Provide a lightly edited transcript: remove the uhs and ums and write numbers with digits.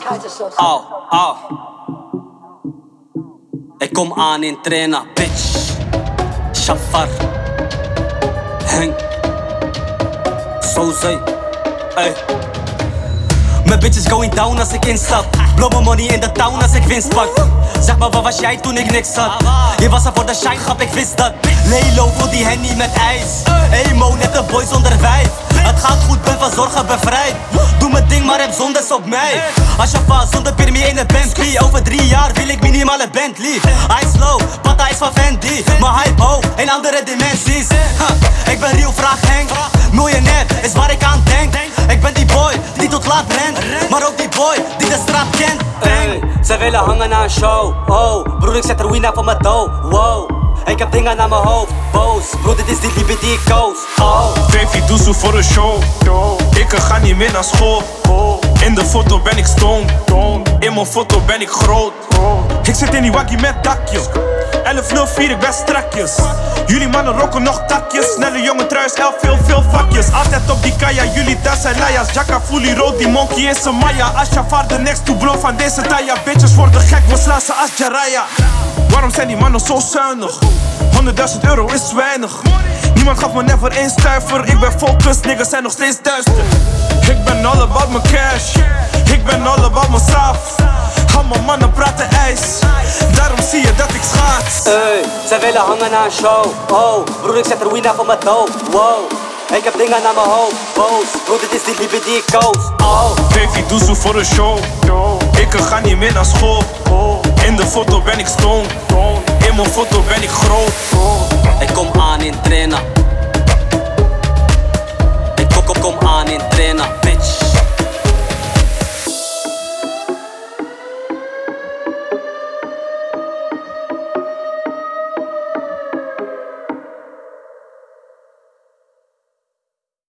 Au, au. Ik kom aan in trainen, bitch. Shafar. Henk. Soze. Ey. Mijn bitch is going down als ik instap. Blow my money in de town als ik winst pak. Zeg maar, waar was jij toen ik niks had? Je was er voor de shine, grap, ik wist dat. Lelo voor die henny met ijs. Emo, net een boy zonder wijf. Het gaat goed, ben van zorgen bevrijd. Doe mijn ding, maar heb zondes op mij. Als je vast zonder permie in een Bentley. Over 3 jaar wil ik minimaal een Bentley. Ice low, pata is van Fendi. Mijn hype hoog, in andere dimensies. Ik ben real, vraag Henk. Miljonair is waar ik aan denk. Ik ben die boy die tot laat rent. Maar ook die boy die de straat kent. Hey, ze willen hangen aan een show. Oh, broer, ik zet er wina voor mijn dough. Wow, ik heb dingen aan mijn hoofd. Boos, broer, dit is die liefde die ik koos. Oh, Baby, doe zo voor een show. Ik ga niet meer naar school. In de foto ben ik stoned. In mijn foto ben ik groot. Ik zit in die waggie met dakje. 1104, ik ben strakjes. Jullie mannen rocken nog takjes. Snelle jongen truis, 11 veel vakjes. Altijd op die kaya, jullie thuis zijn layas. Jacka fully rood, die monkey is een Maya. Ashafar de next to blow van deze taya. Bitches worden gek, we slaan ze als Jaraya. Waarom zijn die mannen zo zuinig? 100.000 euro is weinig. Niemand gaf me never 1 stuiver. Ik ben focused, niggas zijn nog steeds duister. Ik ben all about mijn cash. Ik ben all about mijn straf. Al mijn mannen praten ijs. Daarom zie je dat ik schaats. Hey, ze willen hangen aan een show. Oh, broer, ik zet er wina voor mijn dough. Wow, ik heb dingen aan mijn hoofd. Boos, broer, dit is die liefde die ik koos. Oh, Baby, doe zo voor een show. Ik ga niet meer naar school. In de foto ben ik stoned. In mijn foto ben ik groot. ik kom aan in trainen. Ik kom aan in trainen.